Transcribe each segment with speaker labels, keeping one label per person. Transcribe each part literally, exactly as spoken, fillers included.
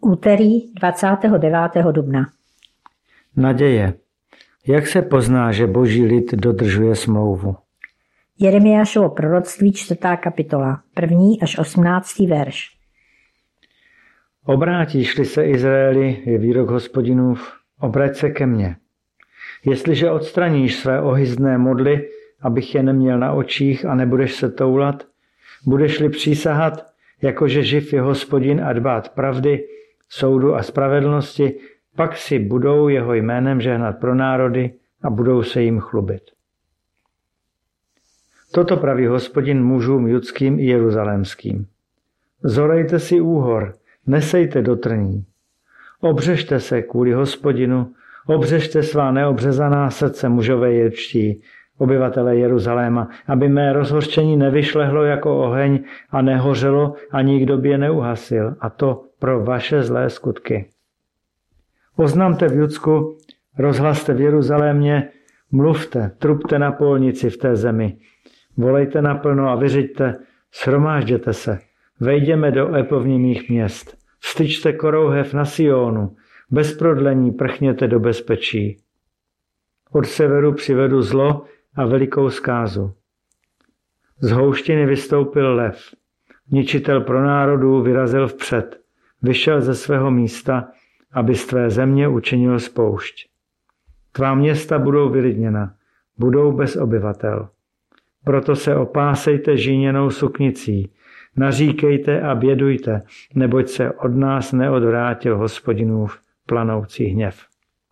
Speaker 1: Úterý dvacátého devátého dubna.
Speaker 2: Naděje. Jak se pozná, že Boží lid dodržuje smlouvu?
Speaker 1: Jeremiášovo proroctví, čtvrtá kapitola, první až osmnáctý verš.
Speaker 2: Obrátíš-li se Izraeli, je výrok Hospodinův, obrať se ke mně. Jestliže odstraníš své ohyzdné modly, abych je neměl na očích a nebudeš se toulat, budeš-li přísahat, jakože živ je Hospodin a dbát pravdy, soudu a spravedlnosti, pak si budou jeho jménem žehnat pro národy a budou se jim chlubit. Toto praví Hospodin mužům judským i jeruzalémským. Zorejte si úhor, nesejte do trní. Obřežte se kvůli Hospodinu, obřežte svá neobřezaná srdce, mužové ječtí, obyvatele Jeruzaléma, aby mé rozhořčení nevyšlehlo jako oheň a nehořelo a nikdo by je neuhasil, a to pro vaše zlé skutky. Oznamte v Judsku, rozhlaste v Jeruzalémě, mluvte, trubte na polnici v té zemi, volejte naplno a vyřiďte, shromážděte se, vejdeme do epovněných měst, vstyčte korouhev na Sionu, bez prodlení prchněte do bezpečí. Od severu přivedu zlo a velikou zkázu. Z houštiny vystoupil lev. Ničitel pro národů vyrazil vpřed. Vyšel ze svého místa, aby z tvé země učinil spoušť. Tvá města budou vylidněna, budou bez obyvatel. Proto se opásejte žíněnou suknicí, naříkejte a bědujte, neboť se od nás neodvrátil Hospodinův planoucí hněv.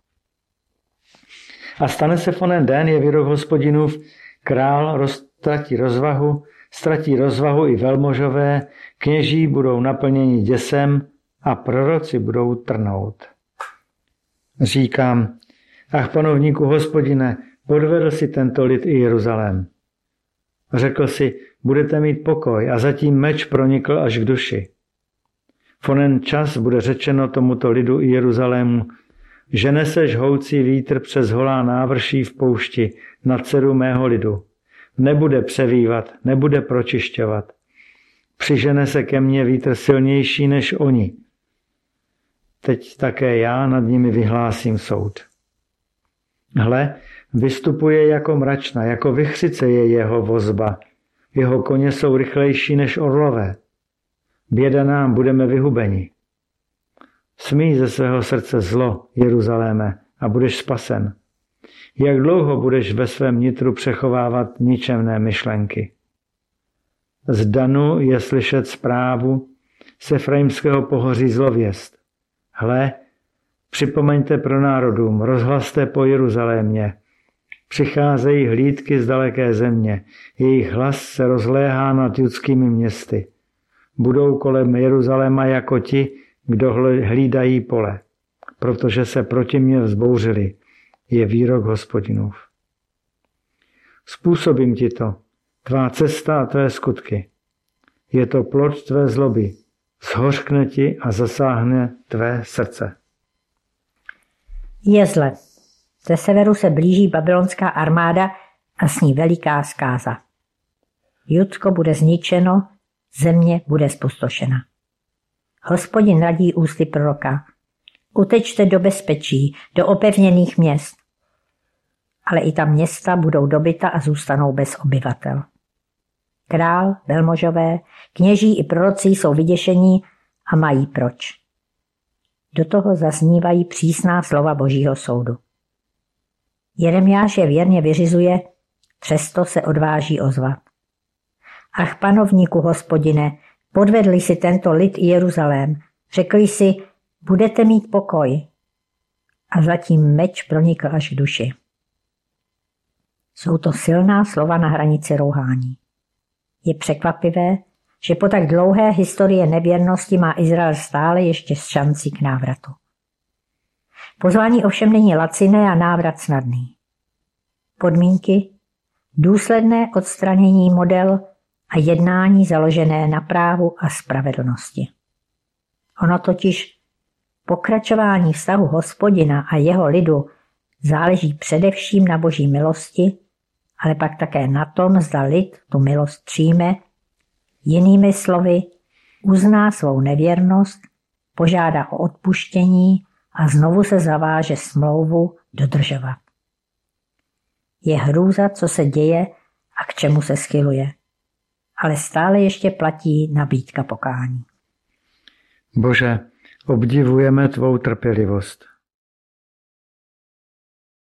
Speaker 2: A stane se v onen den, je výrok Hospodinův, král roz, ztratí rozvahu, ztratí rozvahu i velmožové, kněží budou naplněni děsem a proroci budou trnout. Říkám, ach panovníku Hospodine, podvedl si tento lid i Jeruzalém. Řekl si, budete mít pokoj, a zatím meč pronikl až k duši. V onen čas bude řečeno tomuto lidu i Jeruzalému, že neseš houcí vítr přes holá návrší v poušti na dceru mého lidu. Nebude převývat, nebude pročišťovat. Přižene se ke mně vítr silnější než oni. Teď také já nad nimi vyhlásím soud. Hle, vystupuje jako mračna, jako vichřice je jeho vozba. Jeho koně jsou rychlejší než orlové. Běda nám, budeme vyhubeni. Smíj ze svého srdce zlo, Jeruzaléme, a budeš spasen. Jak dlouho budeš ve svém nitru přechovávat ničemné myšlenky? Z Danu je slyšet zprávu, z Efraimského pohoří zlověst. Hle, připomeňte pro národům, rozhlaste po Jeruzalémě. Přicházejí hlídky z daleké země, jejich hlas se rozléhá nad judskými městy. Budou kolem Jeruzaléma jako ti, kdo hlídají pole, protože se proti mně vzbouřili, je výrok Hospodinův. Způsobím ti to, tvá cesta a tvé skutky. Je to plod tvé zloby, zhořkne ti a zasáhne tvé srdce.
Speaker 1: Je zle. Ze severu se blíží babylonská armáda a s ní veliká zkáza. Judsko bude zničeno, země bude zpustošena. Hospodin radí ústy proroka. Utečte do bezpečí, do opevněných měst. Ale i ta města budou dobyta a zůstanou bez obyvatel. Král, velmožové, kněží i proroci jsou vyděšení a mají proč. Do toho zaznívají přísná slova Božího soudu. Jeremiáš je věrně vyřizuje, přesto se odváží ozvat. Ach panovníku Hospodine, podvedli si tento lid i Jeruzalém, řekli si, budete mít pokoj. A zatím meč pronikl až k duši. Jsou to silná slova na hranici rouhání. Je překvapivé, že po tak dlouhé historii nevěrnosti má Izrael stále ještě šanci k návratu. Pozvání ovšem není laciné a návrat snadný. Podmínky, důsledné odstranění model a jednání založené na právu a spravedlnosti. Ono totiž pokračování vztahu Hospodina a jeho lidu záleží především na Boží milosti, ale pak také na tom, zda lid tu milost přijme, jinými slovy uzná svou nevěrnost, požádá o odpuštění a znovu se zaváže smlouvu dodržovat. Je hrůza, co se děje a k čemu se schyluje, ale stále ještě platí nabídka pokání.
Speaker 2: Bože, obdivujeme tvou trpělivost.